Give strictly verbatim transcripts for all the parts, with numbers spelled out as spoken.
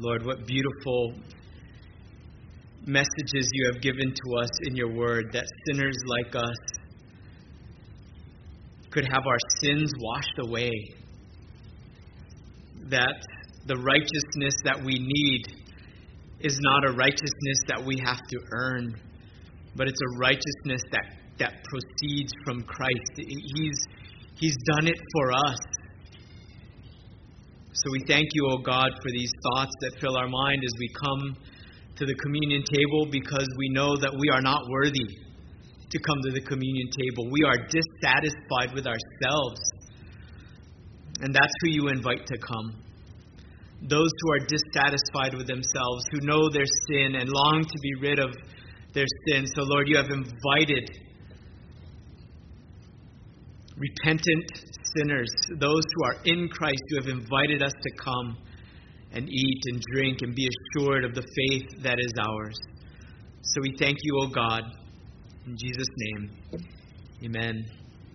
Lord, what beautiful messages you have given to us in your word, that sinners like us could have our sins washed away, that the righteousness that we need is not a righteousness that we have to earn, but it's a righteousness that, that proceeds from Christ. He's, he's done it for us. So we thank you, O God, for these thoughts that fill our mind as we come to the communion table, because we know that we are not worthy to come to the communion table. We are dissatisfied with ourselves. And that's who you invite to come. Those who are dissatisfied with themselves, who know their sin and long to be rid of their sin. So, Lord, you have invited repentant sinners, those who are in Christ, you have invited us to come and eat and drink and be assured of the faith that is ours. So we thank you, O God. In Jesus' name, amen.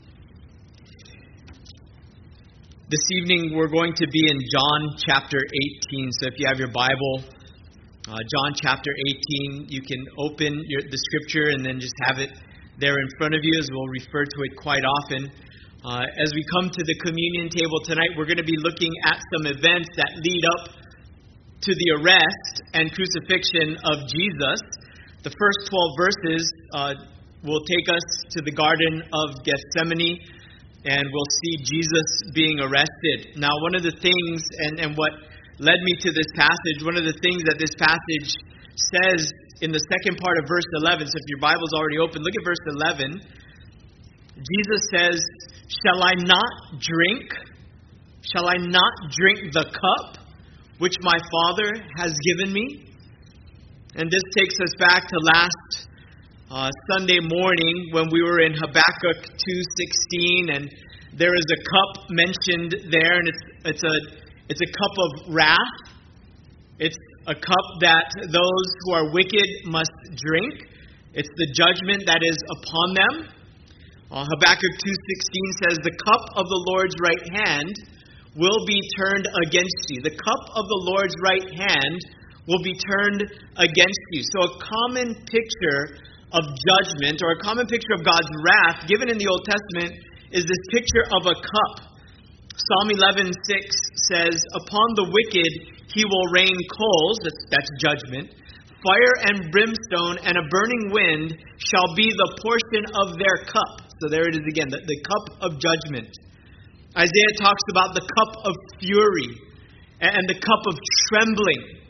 This evening we're going to be in John chapter eighteen. So if you have your Bible, uh, John chapter eighteen, you can open your, the scripture and then just have it there in front of you, as we'll refer to it quite often. Uh, as we come to the communion table tonight, we're going to be looking at some events that lead up to the arrest and crucifixion of Jesus. The first twelve verses uh, will take us to the Garden of Gethsemane, and we'll see Jesus being arrested. Now, one of the things, and, and what led me to this passage, one of the things that this passage says in the second part of verse eleven, so if your Bible's already open, look at verse eleven. Jesus says, "Shall I not drink? Shall I not drink the cup which my Father has given me?" And this takes us back to last uh, Sunday morning when we were in Habakkuk two sixteen, and there is a cup mentioned there, and it's it's a it's a cup of wrath. It's a cup that those who are wicked must drink. It's the judgment that is upon them. Uh, Habakkuk two sixteen says, "The cup of the Lord's right hand will be turned against you." The cup of the Lord's right hand will be turned against you. So a common picture of judgment, or a common picture of God's wrath given in the Old Testament, is this picture of a cup. Psalm eleven six says, "Upon the wicked he will rain coals," that's, that's judgment, "fire and brimstone and a burning wind shall be the portion of their cup." So there it is again, the, the cup of judgment. Isaiah talks about the cup of fury and the cup of trembling.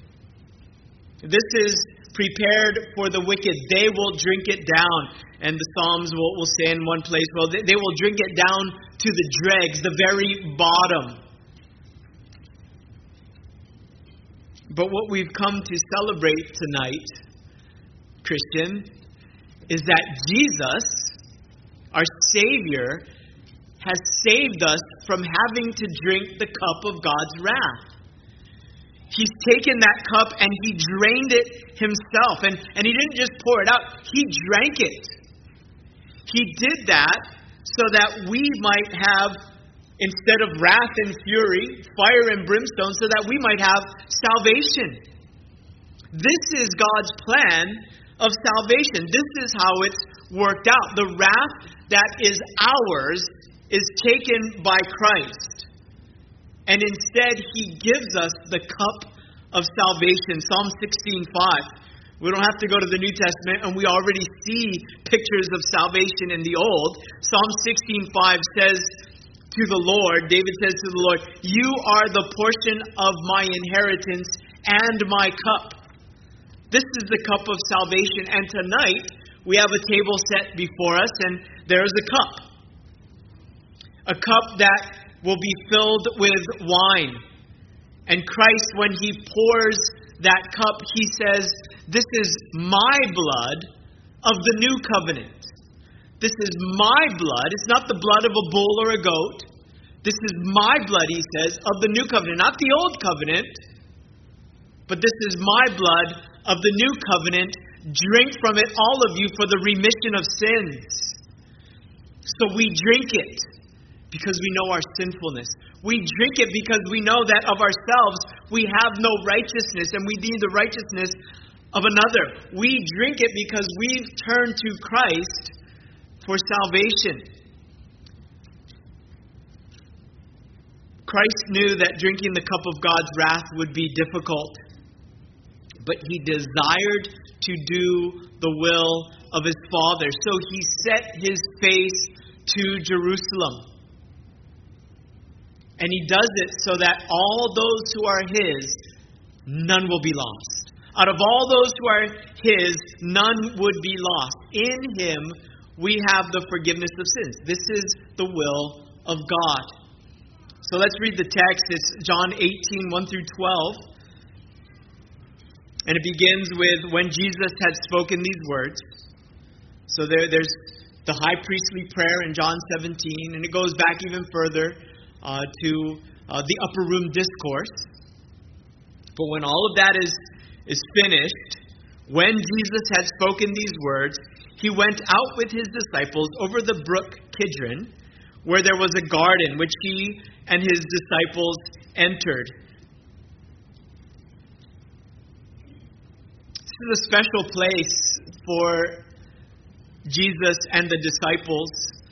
This is prepared for the wicked. They will drink it down. And the Psalms will, will say in one place, well, they, they will drink it down to the dregs, the very bottom. But what we've come to celebrate tonight, Christian, is that Jesus, our Savior, has saved us from having to drink the cup of God's wrath. He's taken that cup and he drained it himself. And, and he didn't just pour it out, he drank it. He did that so that we might have, instead of wrath and fury, fire and brimstone, so that we might have salvation. This is God's plan of salvation. This is how it's worked out. The wrath that is ours is taken by Christ. And instead, he gives us the cup of salvation. Psalm sixteen five. We don't have to go to the New Testament, and we already see pictures of salvation in the Old. Psalm sixteen five says to the Lord, David says to the Lord, "You are the portion of my inheritance and my cup." This is the cup of salvation. And tonight, we have a table set before us, and there is a cup. A cup that will be filled with wine. And Christ, when he pours that cup, he says, "This is my blood of the new covenant." This is my blood. It's not the blood of a bull or a goat. This is my blood, he says, of the new covenant. Not the old covenant, but this is my blood of the new covenant. Drink from it, all of you, for the remission of sins. So we drink it because we know our sinfulness. We drink it because we know that of ourselves we have no righteousness and we need the righteousness of another. We drink it because we've turned to Christ for salvation. Christ knew that drinking the cup of God's wrath would be difficult, but he desired to do the will of his Father. So he set his face to Jerusalem. And he does it so that all those who are his, none will be lost. Out of all those who are his, none would be lost. In him, we have the forgiveness of sins. This is the will of God. So let's read the text. It's John eighteen, one through twelve. And it begins with when Jesus had spoken these words. So there, there's the high priestly prayer in John seventeen. And it goes back even further uh, to uh, the upper room discourse. But when all of that is, is finished, when Jesus had spoken these words, he went out with his disciples over the brook Kidron, where there was a garden which he and his disciples entered. This is a special place for Jesus and the disciples.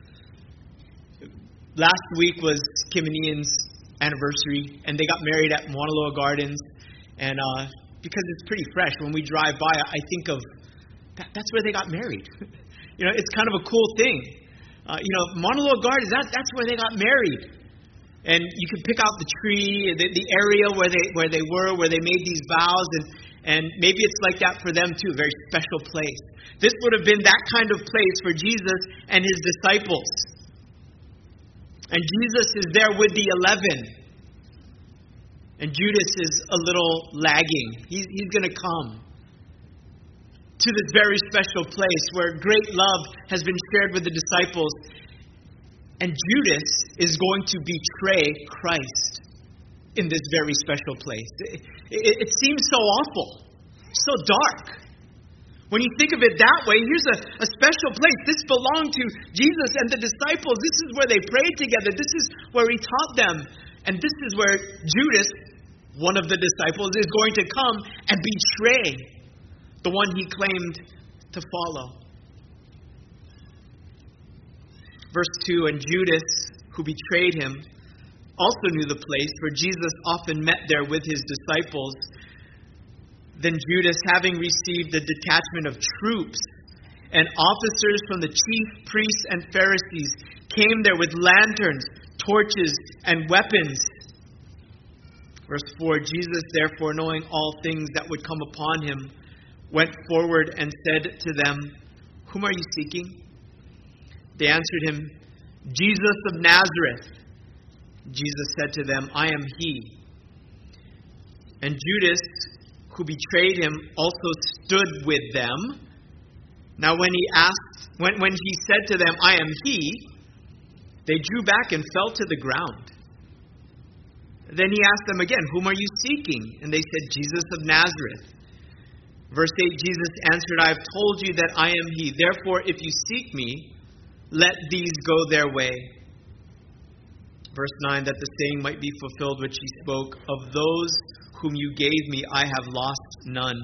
Last week was Kim and Ian's anniversary, and they got married at Mauna Loa Gardens. And uh, because it's pretty fresh, when we drive by, I think of that, that's where they got married. You know, it's kind of a cool thing. Uh, you know, Mauna Loa Gardens, that, that's where they got married. And you can pick out the tree, the, the area where they where they were, where they made these vows, and, and maybe it's like that for them too, a very special place. This would have been that kind of place for Jesus and his disciples. And Jesus is there with the eleven. And Judas is a little lagging. He's, he's going to come to this very special place where great love has been shared with the disciples. And Judas is going to betray Christ in this very special place. It, it, it seems so awful, so dark. When you think of it that way, here's a, a special place. This belonged to Jesus and the disciples. This is where they prayed together. This is where he taught them. And this is where Judas, one of the disciples, is going to come and betray the one he claimed to follow. Verse two, and Judas, who betrayed him, also knew the place, for Jesus often met there with his disciples. Then Judas, having received a detachment of troops and officers from the chief priests and Pharisees, came there with lanterns, torches, and weapons. Verse four, Jesus, therefore, knowing all things that would come upon him, went forward and said to them, whom are you seeking? They answered him, Jesus of Nazareth. Jesus said to them, I am he. And Judas, who betrayed him, also stood with them. Now when he asked, when, when he said to them, I am he, they drew back and fell to the ground. Then he asked them again, whom are you seeking? And they said, Jesus of Nazareth. Verse eight, Jesus answered, I have told you that I am he. Therefore, if you seek me, let these go their way. Verse nine, that the saying might be fulfilled which he spoke, of those whom you gave me, I have lost none.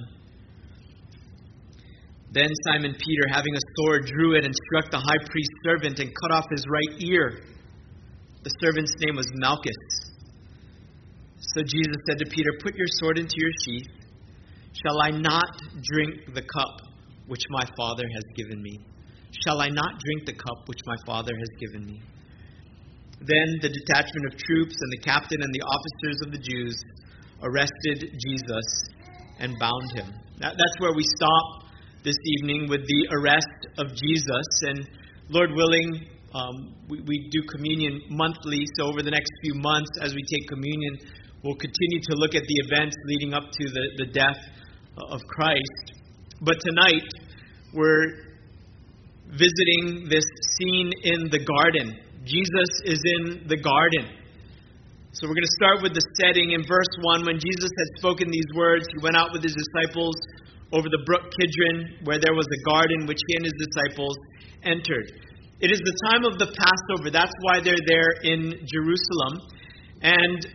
Then Simon Peter, having a sword, drew it and struck the high priest's servant and cut off his right ear. The servant's name was Malchus. So Jesus said to Peter, put your sword into your sheath. Shall I not drink the cup which my Father has given me? Shall I not drink the cup which my Father has given me? Then the detachment of troops and the captain and the officers of the Jews arrested Jesus and bound him. That, that's where we stop this evening, with the arrest of Jesus. And Lord willing, um, we, we do communion monthly. So over the next few months, as we take communion, we'll continue to look at the events leading up to the, the death of Christ. But tonight, we're visiting this scene in the garden. Jesus is in the garden. So we're going to start with the setting in verse one. When Jesus had spoken these words, he went out with his disciples over the brook Kidron, where there was a garden which he and his disciples entered. It is the time of the Passover. That's why they're there in Jerusalem. And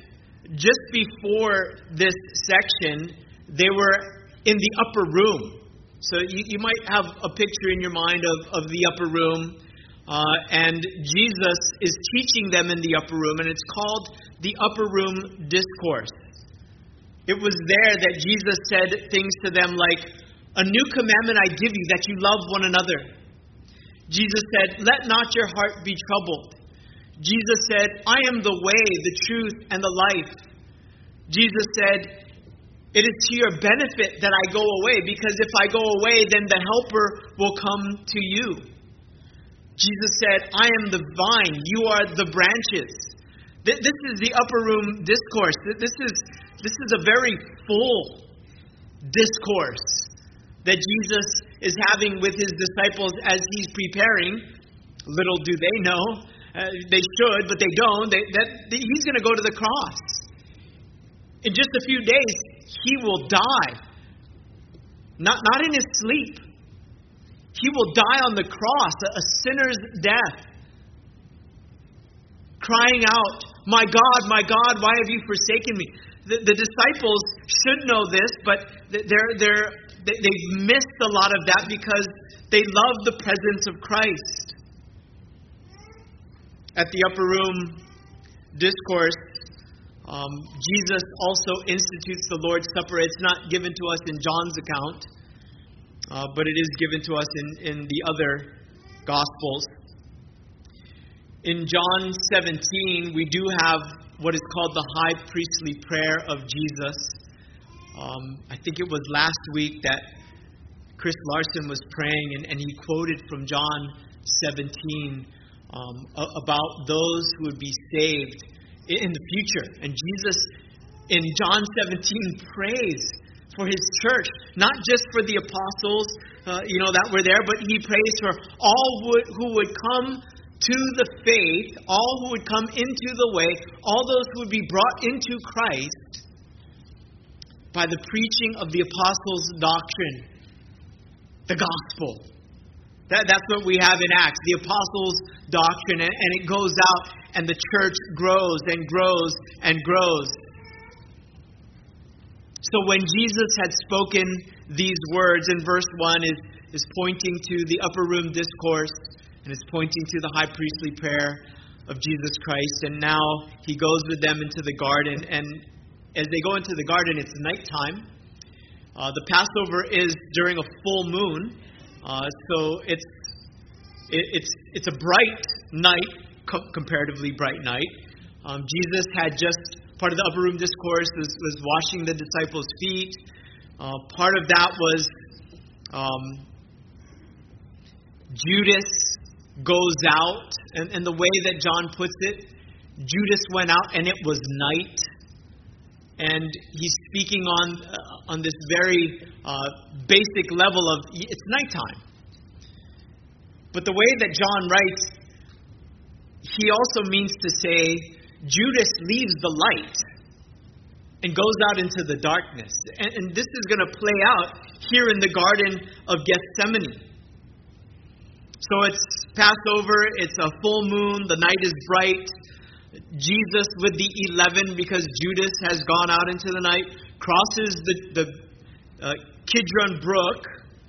just before this section, they were in the upper room. So you, you might have a picture in your mind of, of the upper room. Uh, and Jesus is teaching them in the upper room, and it's called the Upper Room Discourse. It was there that Jesus said things to them like, "A new commandment I give you, that you love one another." Jesus said, "Let not your heart be troubled." Jesus said, "I am the way, the truth, and the life." Jesus said, "It is to your benefit that I go away, because if I go away, then the Helper will come to you." Jesus said, "I am the vine, you are the branches." This is the upper room discourse. This is, this is a very full discourse that Jesus is having with his disciples as he's preparing. Little do they know. Uh, they should, but they don't. They, that, that he's going to go to the cross. In just a few days, he will die. Not, not in his sleep. He will die on the cross, a sinner's death. Crying out, "My God, my God, why have you forsaken me?" The, the disciples should know this, but they're, they're, they've missed a lot of that because they love the presence of Christ. At the upper room discourse, um, Jesus also institutes the Lord's Supper. It's not given to us in John's account. Uh, but it is given to us in, in the other Gospels. In John seventeen, we do have what is called the high priestly prayer of Jesus. Um, I think it was last week that Chris Larson was praying, and, and he quoted from John seventeen um, about those who would be saved in the future. And Jesus, in John seventeen, prays for his church, not just for the apostles, uh, you know, that were there, but he prays for all would, who would come to the faith, all who would come into the way, all those who would be brought into Christ by the preaching of the apostles' doctrine, the gospel. That, that's what we have in Acts, the apostles' doctrine, and, and it goes out, and the church grows and grows and grows. So when Jesus had spoken these words, in verse one is, is pointing to the upper room discourse, and it's pointing to the high priestly prayer of Jesus Christ. And now he goes with them into the garden, and as they go into the garden, it's nighttime. Uh, the Passover is during a full moon, uh, so it's it, it's it's a bright night, co- comparatively bright night. Um, Jesus had just part of the upper room discourse was, was washing the disciples' feet. Uh, part of that was um, Judas goes out, and, and the way that John puts it, Judas went out and it was night. And he's speaking on uh, on this very uh, basic level of it's nighttime. But the way that John writes, he also means to say Judas leaves the light and goes out into the darkness. And, and this is going to play out here in the Garden of Gethsemane. So it's Passover, it's a full moon, the night is bright. Jesus with the eleven, because Judas has gone out into the night, crosses the, the uh, Kidron Brook.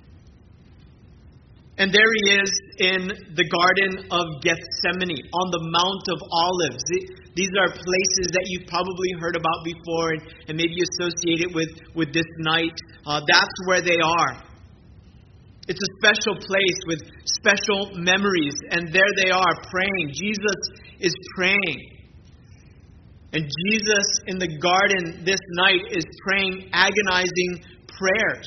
And there he is in the Garden of Gethsemane, on the Mount of Olives. These are places that you've probably heard about before and, and maybe associate it with, with this night. Uh, that's where they are. It's a special place with special memories. And there they are praying. Jesus is praying. And Jesus in the garden this night is praying agonizing prayers.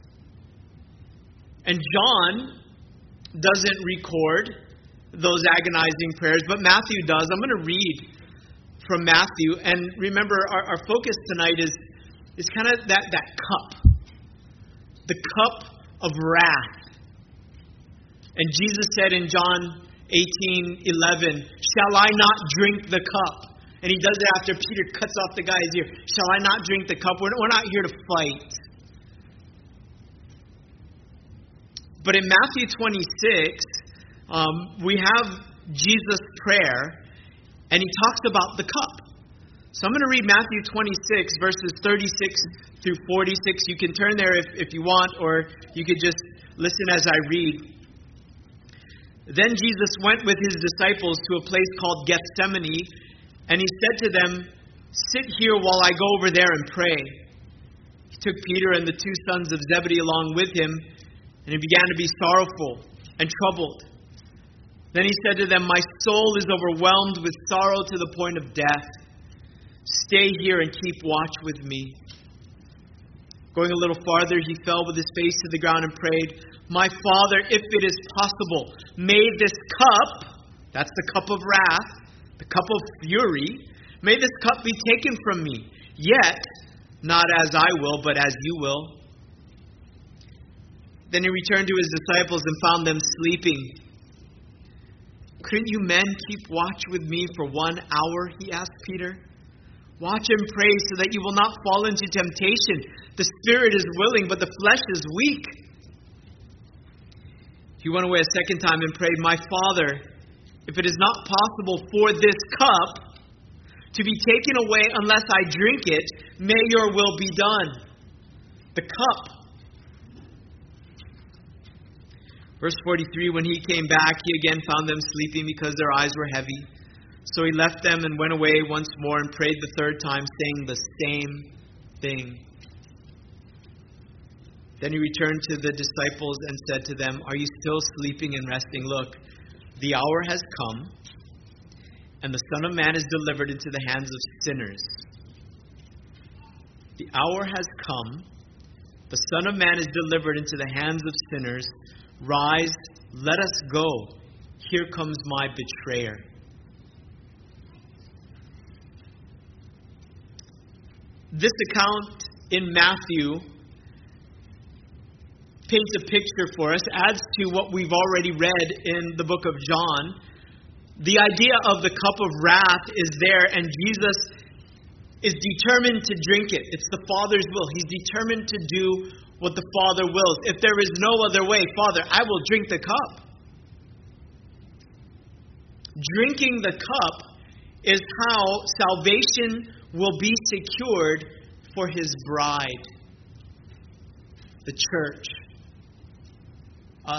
And John doesn't record those agonizing prayers, but Matthew does. I'm going to read from Matthew. And remember, our, our focus tonight is, is kind of that, that cup. The cup of wrath. And Jesus said in John eighteen eleven, "Shall I not drink the cup?" And he does it after Peter cuts off the guy's ear. "Shall I not drink the cup?" We're, we're not here to fight. But in Matthew twenty-six, um, we have Jesus' prayer, and he talks about the cup. So I'm going to read Matthew twenty-six, verses thirty-six through forty-six. You can turn there if, if you want, or you could just listen as I read. Then Jesus went with his disciples to a place called Gethsemane, and he said to them, "Sit here while I go over there and pray." He took Peter and the two sons of Zebedee along with him, and he began to be sorrowful and troubled. Then he said to them, "My soul is overwhelmed with sorrow to the point of death. Stay here and keep watch with me." Going a little farther, he fell with his face to the ground and prayed, "My Father, if it is possible, may this cup," that's the cup of wrath, the cup of fury, "may this cup be taken from me. Yet, not as I will, but as you will." Then he returned to his disciples and found them sleeping. "Couldn't you men keep watch with me for one hour?" he asked Peter. "Watch and pray so that you will not fall into temptation. The spirit is willing, but the flesh is weak." He went away a second time and prayed, "My Father, if it is not possible for this cup to be taken away unless I drink it, may your will be done." The cup. Verse forty-three, when he came back, he again found them sleeping because their eyes were heavy. So he left them and went away once more and prayed the third time, saying the same thing. Then he returned to the disciples and said to them, "Are you still sleeping and resting? Look, the hour has come, and the Son of Man is delivered into the hands of sinners. The hour has come, the Son of Man is delivered into the hands of sinners. Rise, let us go. Here comes my betrayer." This account in Matthew paints a picture for us, adds to what we've already read in the book of John. The idea of the cup of wrath is there, and Jesus is determined to drink it. It's the Father's will. He's determined to do what the Father wills. If there is no other way, Father, I will drink the cup. Drinking the cup is how salvation will be secured for his bride, the church, us.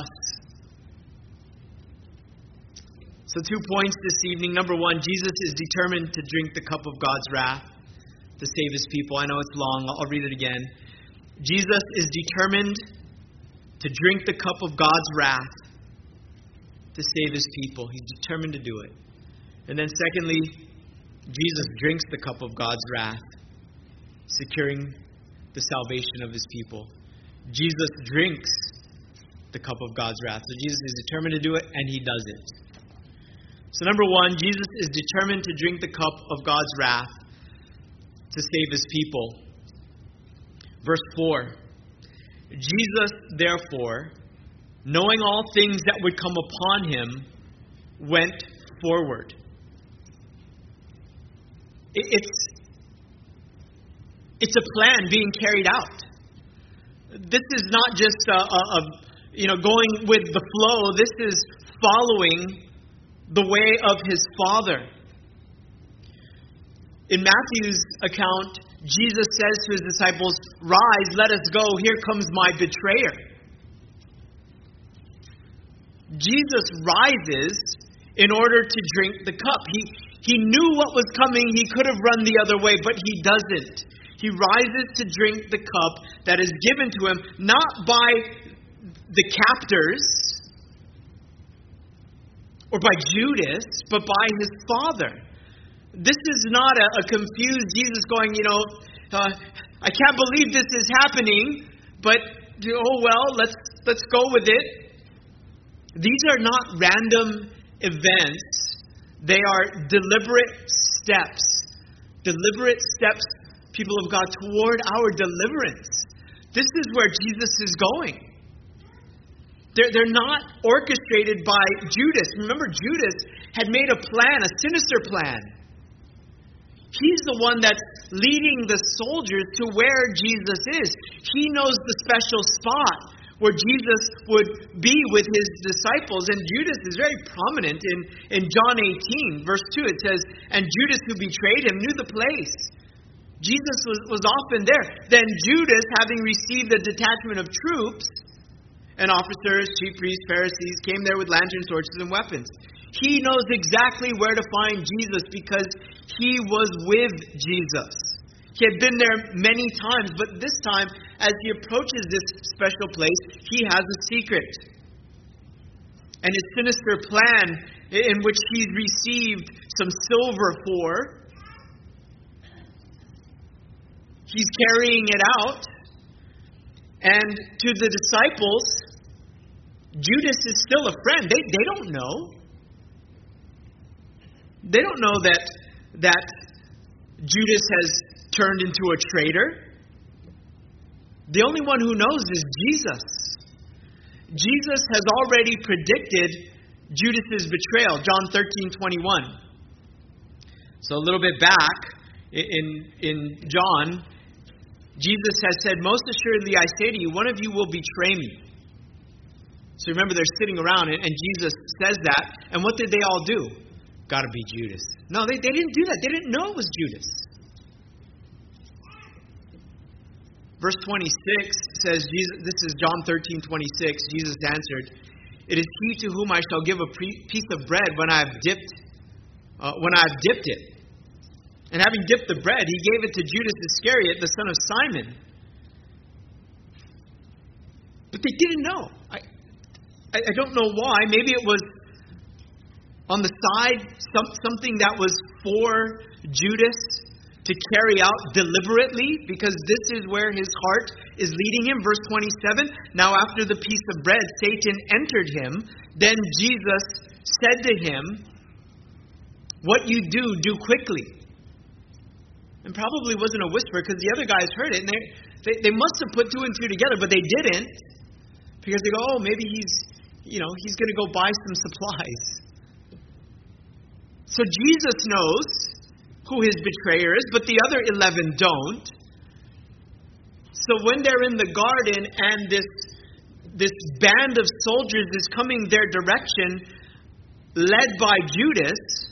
So two points this evening. Number one, Jesus is determined to drink the cup of God's wrath to save his people. I know it's long. I'll read it again. Jesus is determined to drink the cup of God's wrath to save his people. He's determined to do it. And then secondly, Jesus drinks the cup of God's wrath, securing the salvation of his people. Jesus drinks the cup of God's wrath. So Jesus is determined to do it, and he does it. So number one, Jesus is determined to drink the cup of God's wrath to save his people. Verse four, Jesus, therefore, knowing all things that would come upon him, went forward. It's, it's a plan being carried out. This is not just a, a, a you know going with the flow. This is following the way of his Father. In Matthew's account, Jesus says to his disciples, "Rise, let us go. Here comes my betrayer." Jesus rises in order to drink the cup. He, he knew what was coming. He could have run the other way, but he doesn't. He rises to drink the cup that is given to him, not by the captors or by Judas, but by his Father. This is not a, a confused Jesus going, you know, uh, I can't believe this is happening, but oh well, let's let's go with it. These are not random events. They are deliberate steps. Deliberate steps, people of God, toward our deliverance. This is where Jesus is going. They're, they're not orchestrated by Judas. Remember, Judas had made a plan, a sinister plan. He's the one that's leading the soldiers to where Jesus is. He knows the special spot where Jesus would be with his disciples. And Judas is very prominent in, in John eighteen, verse two. It says, "And Judas, who betrayed him, knew the place." Jesus was, was often there. Then Judas, having received a detachment of troops and officers, chief priests, Pharisees, came there with lanterns, torches, and weapons. He knows exactly where to find Jesus because he was with Jesus. He had been there many times, but this time, as he approaches this special place, he has a secret. And his sinister plan, in which he's received some silver for, he's carrying it out. And to the disciples, Judas is still a friend. They, they don't know. They don't know that, that Judas has turned into a traitor. The only one who knows is Jesus. Jesus has already predicted Judas's betrayal. John thirteen twenty-one. So a little bit back in, in John, Jesus has said, "Most assuredly I say to you, one of you will betray me." So remember, they're sitting around, and, and Jesus says that. And what did they all do? Got to be Judas. No, they, they didn't do that. They didn't know it was Judas. Verse twenty-six says, Jesus, this is John thirteen twenty-six. Jesus answered, "It is he to whom I shall give a pre- piece of bread when I have dipped, uh, when I have dipped it." And having dipped the bread, he gave it to Judas Iscariot, the son of Simon. But they didn't know. I, I, I don't know why. Maybe it was on the side, some, something that was for Judas to carry out deliberately, because this is where his heart is leading him. Verse twenty-seven, "Now after the piece of bread, Satan entered him. Then Jesus said to him, 'What you do, do quickly.'" And probably wasn't a whisper, because the other guys heard it, and they, they they must have put two and two together, but they didn't, because they go, "Oh, maybe he's, you know, he's going to go buy some supplies." So Jesus knows who his betrayer is, but the other eleven don't. So when they're in the garden and this this band of soldiers is coming their direction, led by Judas,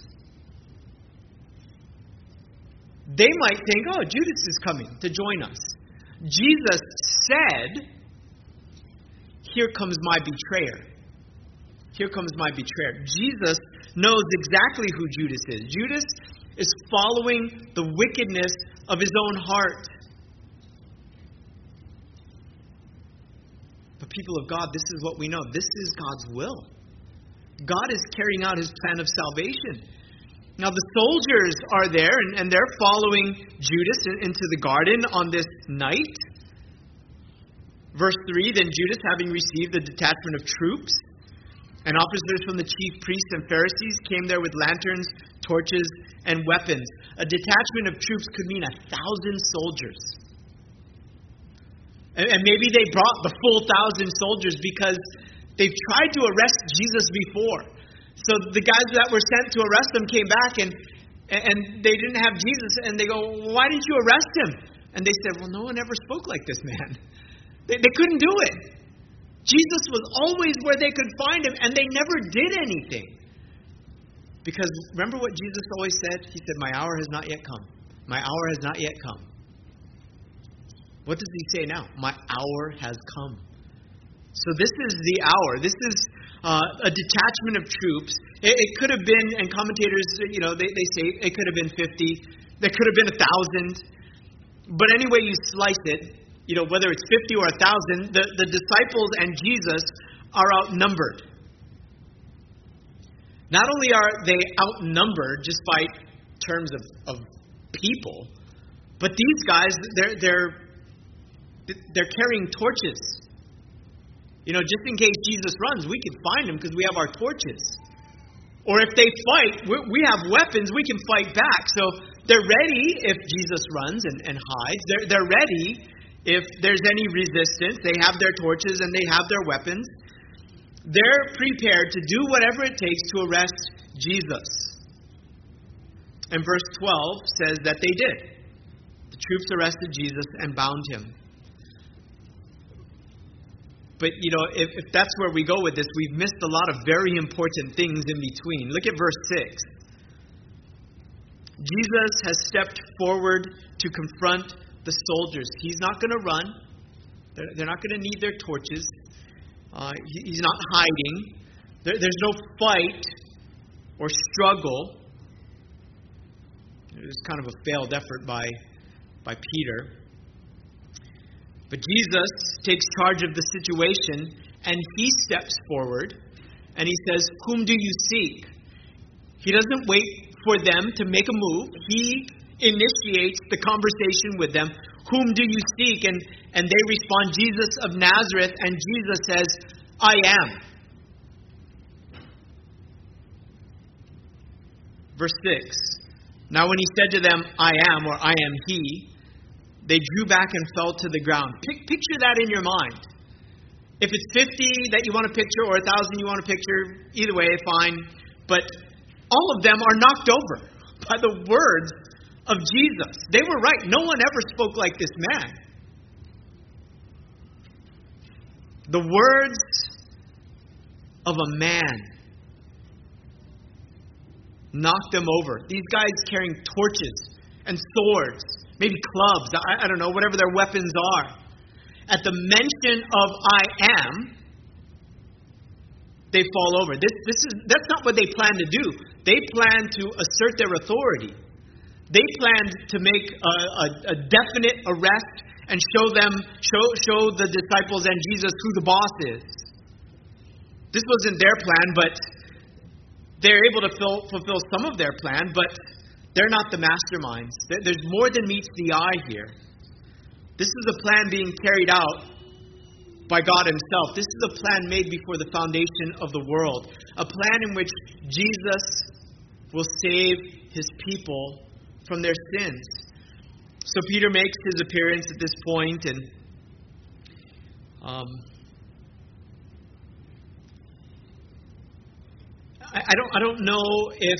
they might think, "Oh, Judas is coming to join us." Jesus said, "Here comes my betrayer. Here comes my betrayer." Jesus knows exactly who Judas is. Judas is following the wickedness of his own heart. But people of God, this is what we know. This is God's will. God is carrying out his plan of salvation. Now the soldiers are there, and, and they're following Judas into the garden on this night. Verse three, "Then Judas, having received a detachment of troops and officers from the chief priests and Pharisees, came there with lanterns, torches, and weapons." A detachment of troops could mean a thousand soldiers. And, and maybe they brought the full thousand soldiers because they've tried to arrest Jesus before. So the guys that were sent to arrest him came back, and and they didn't have Jesus. And they go, "Why didn't you arrest him?" And they said, "Well, no one ever spoke like this man." They, they couldn't do it. Jesus was always where they could find him, and they never did anything. Because remember what Jesus always said? He said, "My hour has not yet come. My hour has not yet come." What does he say now? My hour has come. So this is the hour. This is uh, a detachment of troops. It, it could have been, and commentators, you know, they, they say it could have been fifty. There could have been a thousand. But any way you slice it, you know, whether it's fifty or a thousand, the, the disciples and Jesus are outnumbered. Not only are they outnumbered just by terms of, of people, but these guys, they're they're they're carrying torches. You know, just in case Jesus runs, we can find him because we have our torches. Or if they fight, we have weapons, we can fight back. So they're ready if Jesus runs and, and hides. They're, they're ready if there's any resistance. They have their torches and they have their weapons. They're prepared to do whatever it takes to arrest Jesus. And verse twelve says that they did. The troops arrested Jesus and bound him. But, you know, if, if that's where we go with this, we've missed a lot of very important things in between. Look at verse six. Jesus has stepped forward to confront the soldiers. He's not going to run. They're, they're not going to need their torches. Uh, he, he's not hiding. There, there's no fight or struggle. It was kind of a failed effort by, by Peter. But Jesus takes charge of the situation, and he steps forward, and he says, "Whom do you seek?" He doesn't wait for them to make a move. He initiates the conversation with them. "Whom do you seek?" And, and they respond, "Jesus of Nazareth." And Jesus says, "I am." Verse six. Now when he said to them, "I am," or "I am he," they drew back and fell to the ground. Pic- picture that in your mind. If it's fifty that you want to picture or one thousand you want to picture, either way, fine. But all of them are knocked over by the words of Jesus. They were right. No one ever spoke like this man. The words of a man knocked them over. These guys carrying torches and swords, maybe clubs, I, I don't know, whatever their weapons are. At the mention of "I am," they fall over. This, this is that's not what they planned to do. They planned to assert their authority. They planned to make a, a, a definite arrest and show them, show show the disciples and Jesus who the boss is. This wasn't their plan, but they're able to fill, fulfill some of their plan, but they're not the masterminds. There's more than meets the eye here. This is a plan being carried out by God himself. This is a plan made before the foundation of the world. A plan in which Jesus will save his people from their sins. So Peter makes his appearance at this point, and um, I, I don't I don't know if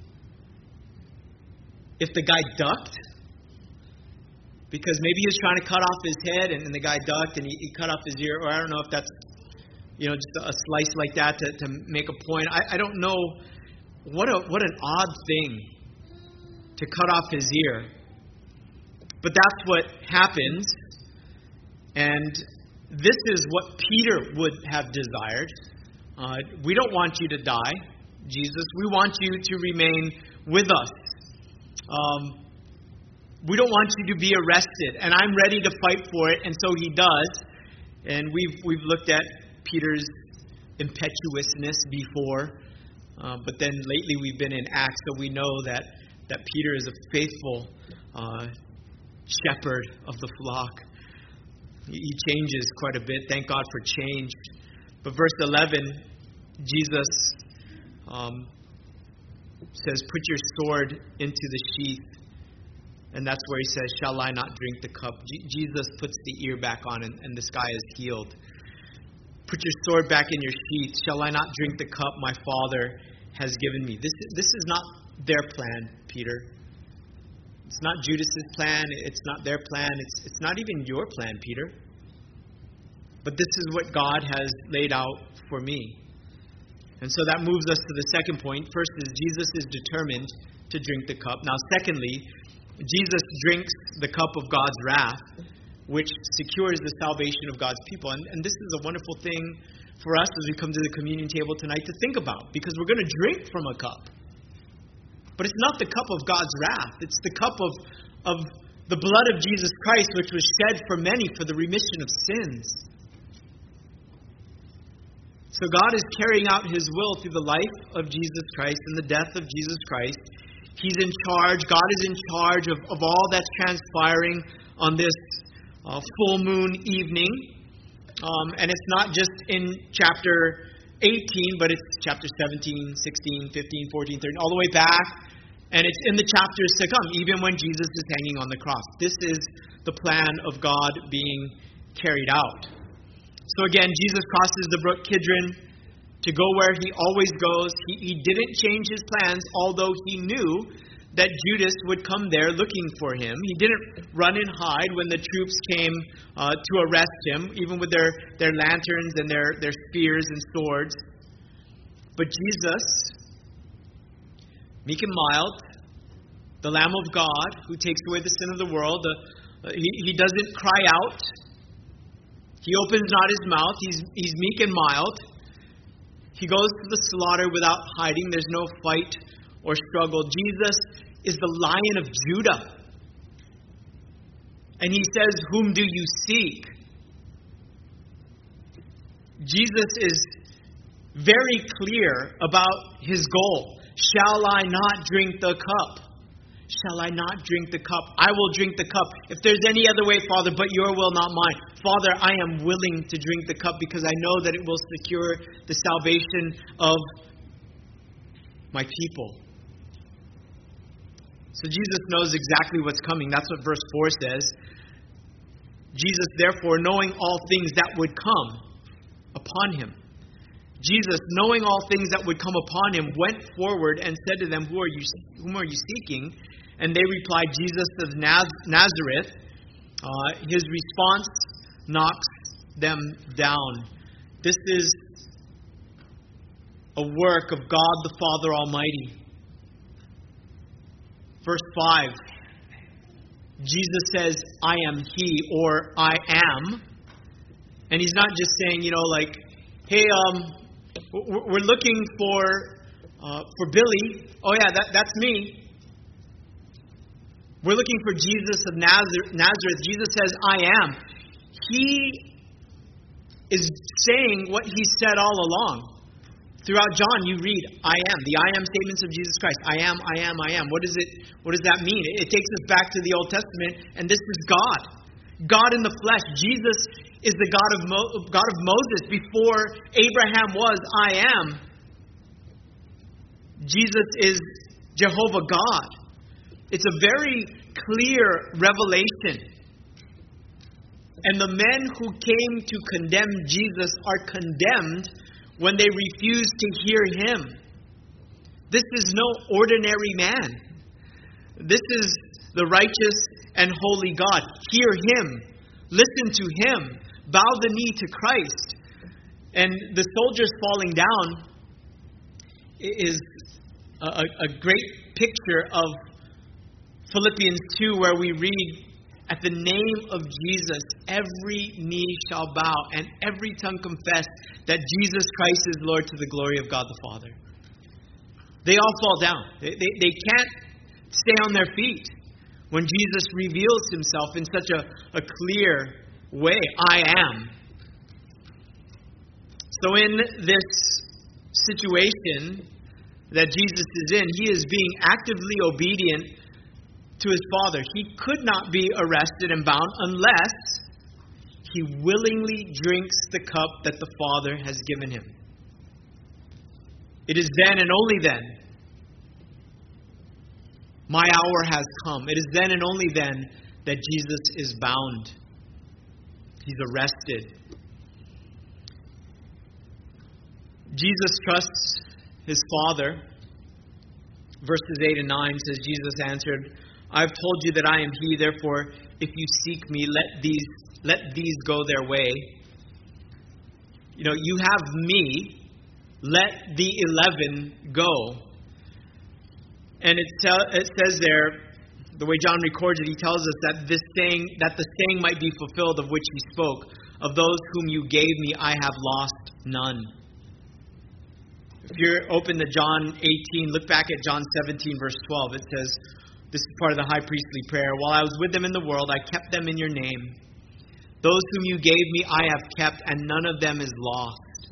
if the guy ducked, because maybe he was trying to cut off his head, and, and the guy ducked and he, he cut off his ear, or I don't know if that's, you know, just a, a slice like that to, to make a point. I, I don't know. What a what an odd thing to cut off his ear. But that's what happens. And this is what Peter would have desired. Uh, we don't want you to die, Jesus. We want you to remain with us. Um, we don't want you to be arrested. And I'm ready to fight for it. And so he does. And we've we've looked at Peter's impetuousness before. Uh, but then lately we've been in Acts, so we know that, that Peter is a faithful uh, shepherd of the flock. He changes quite a bit. Thank God for change. But verse eleven, Jesus um, says, "Put your sword into the sheath." And that's where he says, "Shall I not drink the cup?" G- Jesus puts the ear back on, and, and this guy is healed. "Put your sword back in your sheath. Shall I not drink the cup my Father has given me?" This, this is not their plan, Peter. It's not Judas's plan. It's not their plan. It's, it's not even your plan, Peter. But this is what God has laid out for me. And so that moves us to the second point. First is Jesus is determined to drink the cup. Now, secondly, Jesus drinks the cup of God's wrath, which secures the salvation of God's people. And, and this is a wonderful thing for us as we come to the communion table tonight to think about, because we're going to drink from a cup. But it's not the cup of God's wrath. It's the cup of, of the blood of Jesus Christ, which was shed for many for the remission of sins. So God is carrying out his will through the life of Jesus Christ and the death of Jesus Christ. He's in charge. God is in charge of, of all that's transpiring on this uh, full moon evening. Um, and it's not just in chapter eighteen, but it's chapter seventeen, sixteen, fifteen, fourteen, thirteen, all the way back. And it's in the chapters to come, even when Jesus is hanging on the cross. This is the plan of God being carried out. So again, Jesus crosses the brook Kidron to go where he always goes. He, he didn't change his plans, although he knew that Judas would come there looking for him. He didn't run and hide when the troops came uh, to arrest him, even with their, their lanterns and their, their spears and swords. But Jesus, meek and mild, the Lamb of God who takes away the sin of the world, uh, he, he doesn't cry out. He opens not his mouth. He's, he's meek and mild. He goes to the slaughter without hiding. There's no fight or struggle. Jesus is the Lion of Judah. And he says, "Whom do you seek?" Jesus is very clear about his goal. Shall I not drink the cup? Shall I not drink the cup? I will drink the cup. If there's any other way, Father, but your will, not mine. Father, I am willing to drink the cup because I know that it will secure the salvation of my people. So Jesus knows exactly what's coming. That's what verse four says. Jesus, therefore, knowing all things that would come upon him. Jesus, knowing all things that would come upon him, went forward and said to them, Who are you, whom are you seeking? And they replied, Jesus of Naz- Nazareth. Uh, his response knocks them down. This is a work of God the Father Almighty. Verse five. Jesus says, I am He, or I am. And he's not just saying, you know, like, hey, um, we're looking for uh, for Billy. Oh yeah, that, that's me. We're looking for Jesus of Nazareth. Jesus says, I am. He is saying what he said all along. Throughout John, you read, I am. The I am statements of Jesus Christ. I am, I am, I am. What is it? What does that mean? It takes us back to the Old Testament, and this is God. God in the flesh. Jesus is the God of Mo- God of Moses. Before Abraham was, I am. Jesus is Jehovah God. It's a very clear revelation. And the men who came to condemn Jesus are condemned when they refuse to hear him. This is no ordinary man. This is the righteous and holy God. Hear him. Listen to him. Bow the knee to Christ. And the soldiers falling down is a, a great picture of Philippians two, where we read, at the name of Jesus, every knee shall bow and every tongue confess that Jesus Christ is Lord, to the glory of God the Father. They all fall down. They, they, they can't stay on their feet when Jesus reveals himself in such a, a clear way. I am. So in this situation that Jesus is in, he is being actively obedient to his Father. He could not be arrested and bound unless he willingly drinks the cup that the Father has given him. It is then and only then my hour has come. It is then and only then that Jesus is bound. He's arrested. Jesus trusts his Father. Verses eight and nine says, Jesus answered, I have told you that I am he, therefore, if you seek me, let these let these go their way. You know, you have me, let the eleven go. And it, tell, it says there, the way John records it, he tells us that this saying, that the saying might be fulfilled of which he spoke, of those whom you gave me, I have lost none. If you're open to John eighteen, look back at John seventeen, verse twelve. It says, this is part of the high priestly prayer. While I was with them in the world, I kept them in your name. Those whom you gave me, I have kept, and none of them is lost.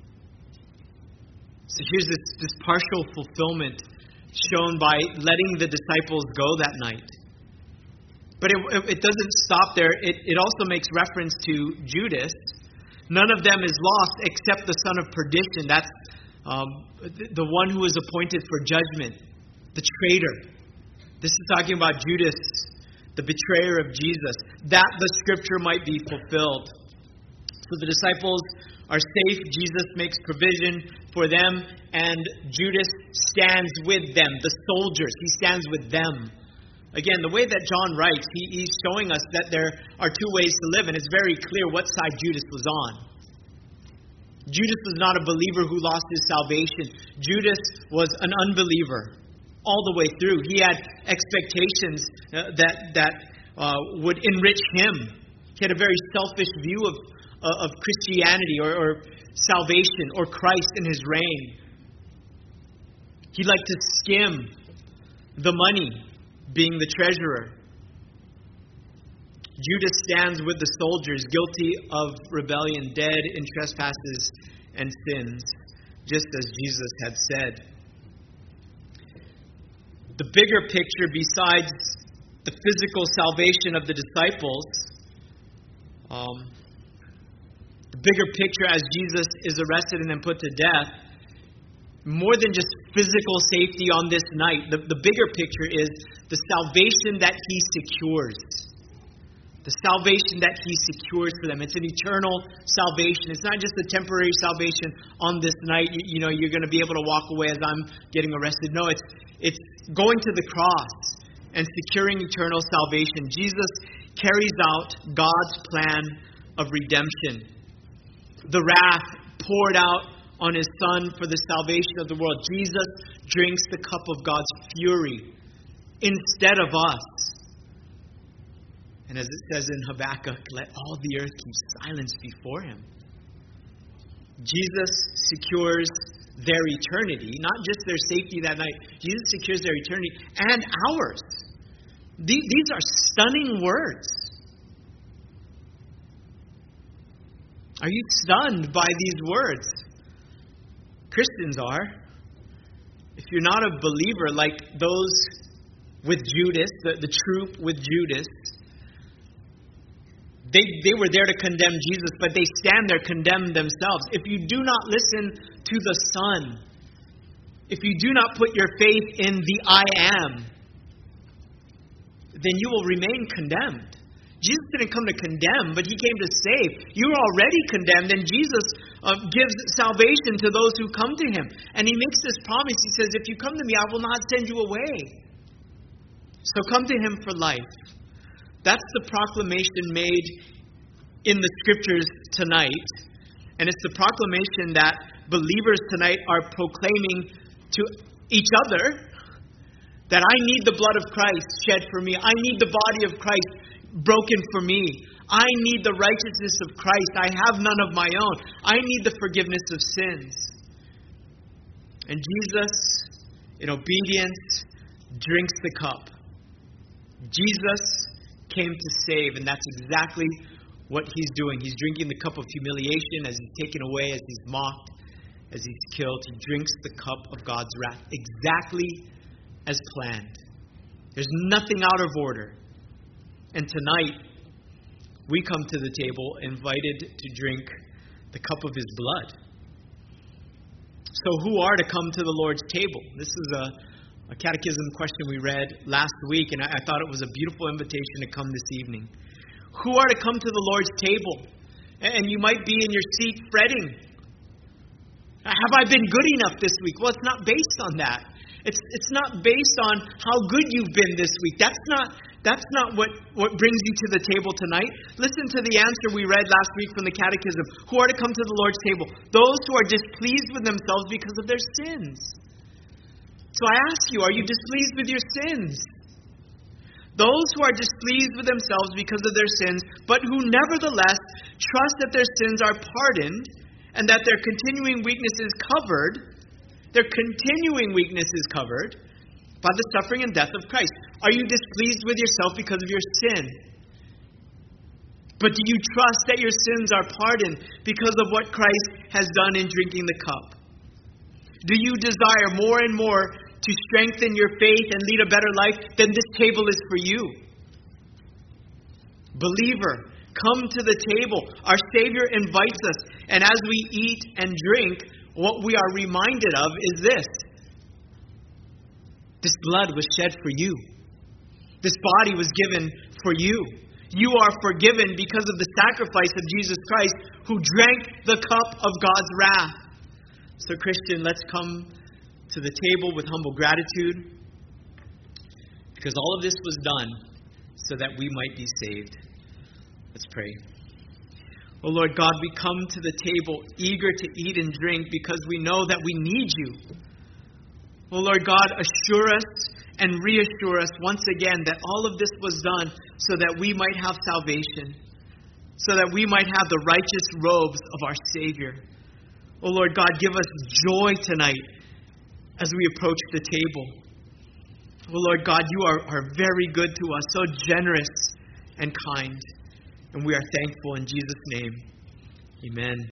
So here's this, this partial fulfillment shown by letting the disciples go that night. But it, it doesn't stop there. It, it also makes reference to Judas. None of them is lost except the son of perdition. That's um, the, the one who is appointed for judgment, the traitor. This is talking about Judas, the betrayer of Jesus, that the scripture might be fulfilled. So the disciples are safe. Jesus makes provision for them, and Judas stands with them, the soldiers. He stands with them. Again, the way that John writes, he, he's showing us that there are two ways to live, and it's very clear what side Judas was on. Judas was not a believer who lost his salvation. Judas was an unbeliever all the way through. He had expectations uh, that that uh, would enrich him. He had a very selfish view of uh, of Christianity or, or salvation or Christ in his reign. He liked to skim the money, being the treasurer. Judas stands with the soldiers, guilty of rebellion, dead in trespasses and sins, just as Jesus had said. The bigger picture, besides the physical salvation of the disciples, um, the bigger picture as Jesus is arrested and then put to death, more than just physical safety on this night, the, the bigger picture is the salvation that he secures. The salvation that he secures for them. It's an eternal salvation. It's not just a temporary salvation on this night. You, you know, you're going to be able to walk away as I'm getting arrested. No, it's it's going to the cross and securing eternal salvation. Jesus carries out God's plan of redemption. The wrath poured out on his Son for the salvation of the world. Jesus drinks the cup of God's fury instead of us. And as it says in Habakkuk, let all the earth keep silence before him. Jesus secures their eternity, not just their safety that night. Jesus secures their eternity and ours. These are stunning words. Are you stunned by these words? Christians are. If you're not a believer like those with Judas, the, the troop with Judas, They, they were there to condemn Jesus, but they stand there condemned themselves. If you do not listen to the Son, if you do not put your faith in the I am, then you will remain condemned. Jesus didn't come to condemn, but he came to save. You are already condemned, and Jesus uh, gives salvation to those who come to him. And he makes this promise. He says, if you come to me, I will not send you away. So come to him for life. That's the proclamation made in the Scriptures tonight. And it's the proclamation that believers tonight are proclaiming to each other, that I need the blood of Christ shed for me. I need the body of Christ broken for me. I need the righteousness of Christ. I have none of my own. I need the forgiveness of sins. And Jesus, in obedience, drinks the cup. Jesus came to save, and that's exactly what he's doing. He's drinking the cup of humiliation as he's taken away, as he's mocked, as he's killed. He drinks the cup of God's wrath exactly as planned. There's nothing out of order. And tonight, we come to the table invited to drink the cup of his blood. So who are to come to the Lord's table? This is a A catechism question we read last week, and I, I thought it was a beautiful invitation to come this evening. Who are to come to the Lord's table? And you might be in your seat fretting. Have I been good enough this week? Well, it's not based on that. It's it's not based on how good you've been this week. That's not that's not what, what brings you to the table tonight. Listen to the answer we read last week from the catechism. Who are to come to the Lord's table? Those who are displeased with themselves because of their sins. So I ask you, are you displeased with your sins? Those who are displeased with themselves because of their sins, but who nevertheless trust that their sins are pardoned and that their continuing weakness is covered, their continuing weakness is covered by the suffering and death of Christ. Are you displeased with yourself because of your sin? But do you trust that your sins are pardoned because of what Christ has done in drinking the cup? Do you desire more and more to strengthen your faith and lead a better life? Then this table is for you. Believer, come to the table. Our Savior invites us. And as we eat and drink, what we are reminded of is this. This blood was shed for you. This body was given for you. You are forgiven because of the sacrifice of Jesus Christ, who drank the cup of God's wrath. So, Christian, let's come to the table with humble gratitude, because all of this was done so that we might be saved. Let's pray. Oh Lord God, we come to the table eager to eat and drink because we know that we need you. Oh Lord God, assure us and reassure us once again that all of this was done so that we might have salvation, so that we might have the righteous robes of our Savior. Oh Lord God, give us joy tonight as we approach the table. Oh Lord God, you are, are very good to us, so generous and kind. And we are thankful in Jesus' name. Amen.